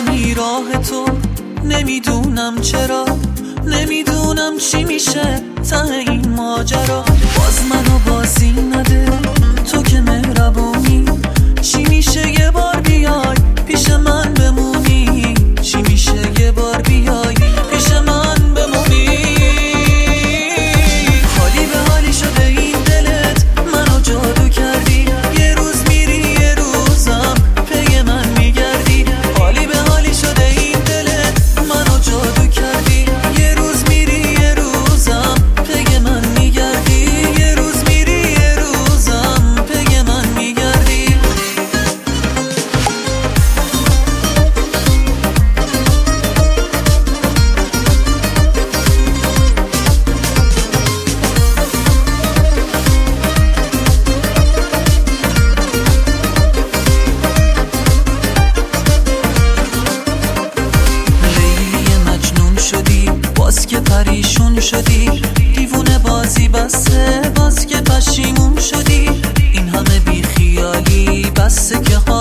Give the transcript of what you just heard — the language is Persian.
نکنی راه تو. نمیدونم چرا، نمیدونم چی میشه ته این ماجرا. باز منو بازی نده تو که مهربونی. چی میشه یه بار بیای پیش من بمونی؟ چی میشه یه بار بیای پیش من بمونی؟ حالی به حالی شده این دلت، منو جادو کردی. یه روز میری یه روزم پی من میگردی. حالی به حالی شده این دلت، منو جادو کردی. یه روز میری یه روزم پی من میگردی. یه روز میری یه روزم پی من میگردی. باز که پریشون شدی، دیوونه بازی بسه. باز که پشیمون شدی، این همه بیخیالی بسه که